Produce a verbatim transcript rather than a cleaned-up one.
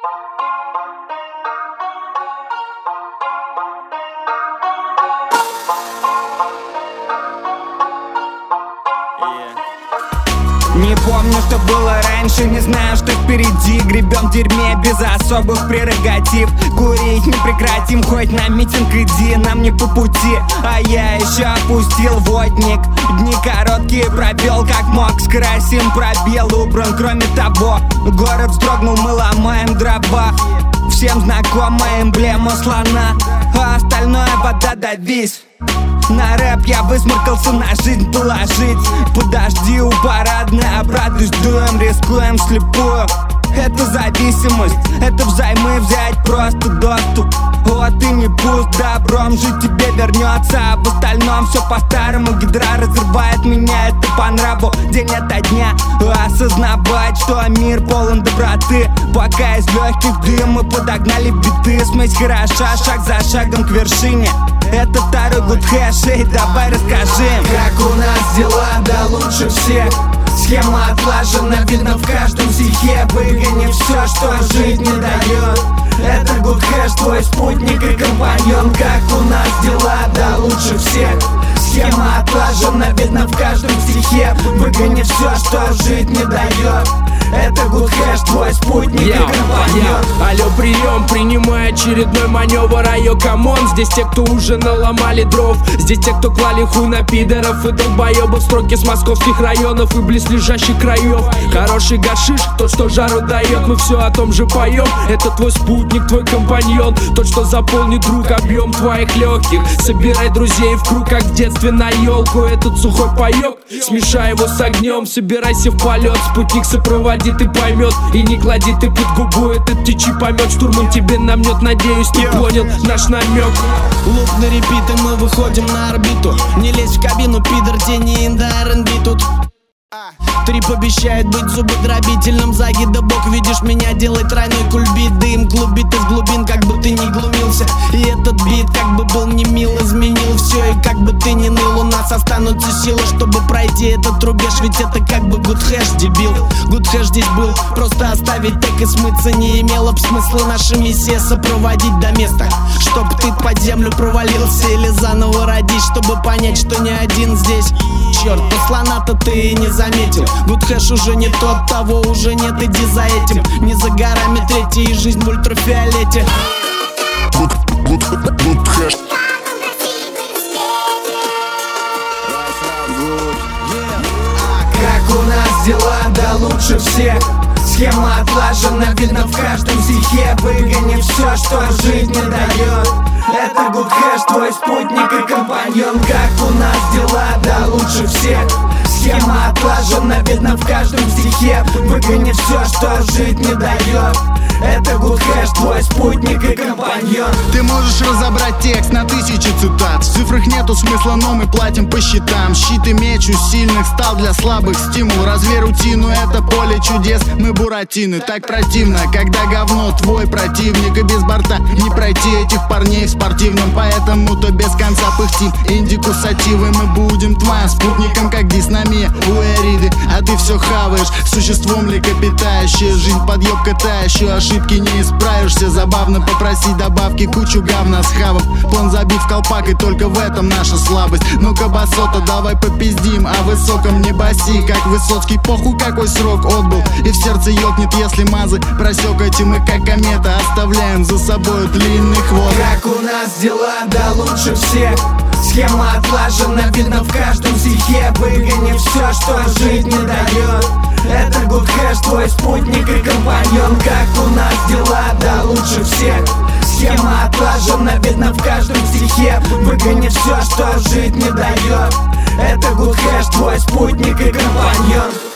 Не помню, что было раньше, не знаю, что впереди. Гребем в дерьме без особых прерогатив. Курить не прекратим, хоть на митинг иди. Нам не по пути, а я еще опустил водник. Дни короткие провел как мог, скрасим пробел убран. Кроме того, город вздрогнул, мы ломаем дрова. Всем знакомая эмблема слона, а остальное вода давись. На рэп я высморкался, на жизнь положить. Подожди у парадной, обратно ждуем, рискуем слепую. Это зависимость, это взаймы взять, просто доступ. Вот и не пуст, добром жить тебе вернется. А в остальном все по-старому, гидра разрывает меня, это по нраву. День ото дня осознавать, что мир полон доброты. Пока из легких дым мы подогнали биты. Смесь хороша, шаг за шагом к вершине. Это второй гуд хэш, эй, давай расскажи. Как у нас дела, да лучше всех. Схема отлажена, видно в каждом стихе. Выгони все, что жить не дает. Это гуд хэш, твой спутник и компаньон. Как у нас дела, да лучше всех. Схема отлажена, видно в каждом стихе. Выгони все, что жить не дает. Это гуд хэш, твой спутник yeah, и компаньон. yeah. Алло, прием, принимай очередной маневр. Айо, камон, здесь те, кто уже наломали дров. Здесь те, кто клали хуй на пидоров и долбоебов. Строки с московских районов и близлежащих краев. Хороший гашиш, тот, что жару дает. Мы все о том же поем. Это твой спутник, твой компаньон. Тот, что заполнит друг объем твоих легких. Собирай друзей в круг, как в детстве на елку. Этот сухой паек, смешай его с огнем. Собирайся в полет, спутник сопроводит и поймет. И не клади ты под губу этот птичий помет. Штурман тебе намнет, надеюсь, ты понял наш намек. Луп на репит, и мы выходим на орбиту. Не лезь в кабину, пидор, тени инда эр энд би тут. Трип обещает быть зубодробительным. Загида бог, видишь меня, делай тройной кульбит. Дым клубит из глубин, как бы ты ни глумился. И этот бит, как бы был не мил, изменил все. И как бы ты ни ныл, у нас останутся силы, чтобы пройти этот рубеж. Ведь это как бы гуд хэш, дебил. Гуд хэш здесь был, просто оставить так и смыться не имело б смысла. Наша миссия сопроводить до места, чтоб ты под землю провалился или заново родить, чтобы понять, что не один здесь. Черт, слона-то ты не заметил. Гуд хэш уже не тот, того уже нет, иди за этим. Не за горами третья и жизнь в ультрафиолете. Гуд, гуд, гуд хэш. Как у нас дела, да лучше всех. Схема отлажена, видно в каждом стихе. Выгони все, что жить не дает. Это гуд хэш, твой спутник и компаньон. Как у нас дела, да лучше всех. Схема отлажена, видно в каждом стихе. Выгони все, что жить не дает. Это гуд хэш, твой спутник и компаньон. Ты можешь разобрать текст на тысячи цитат. В цифрах нету смысла, но мы платим по счетам. Щит и меч у сильных стал для слабых стимул. Развей рутину, это поле чудес. Мы буратины, так противно, когда говно твой противник. И без борта не пройти этих парней в спортивном. Поэтому-то без конца пыхтим индику сативы. Мы будем твоим спутником, как дисномия у Эриды. А ты все хаваешь, существом млекопитающее. Жизнь подъеб катающую, ошибки не исправишься. Забавно попросить добавки, кучу говна схавов. План забит в колпак, и только в этом наша слабость. Ну-ка, басота, давай попиздим о высоком не баси. Как Высоцкий, похуй какой срок отбыл. И в сердце ёкнет, если мазы просекаете. Мы как комета оставляем за собой длинный хвост. Как у нас дела, да лучше всех. Схема отлажена, видно в каждом стихе. Выгони все, что жить не дает. Это гуд хэш, твой спутник и компаньон. Как у нас дела, да лучше всех. Схема отлажена, видно в каждом стихе. Выгони все, что жить не дает. Это гуд хэш, твой спутник и компаньон.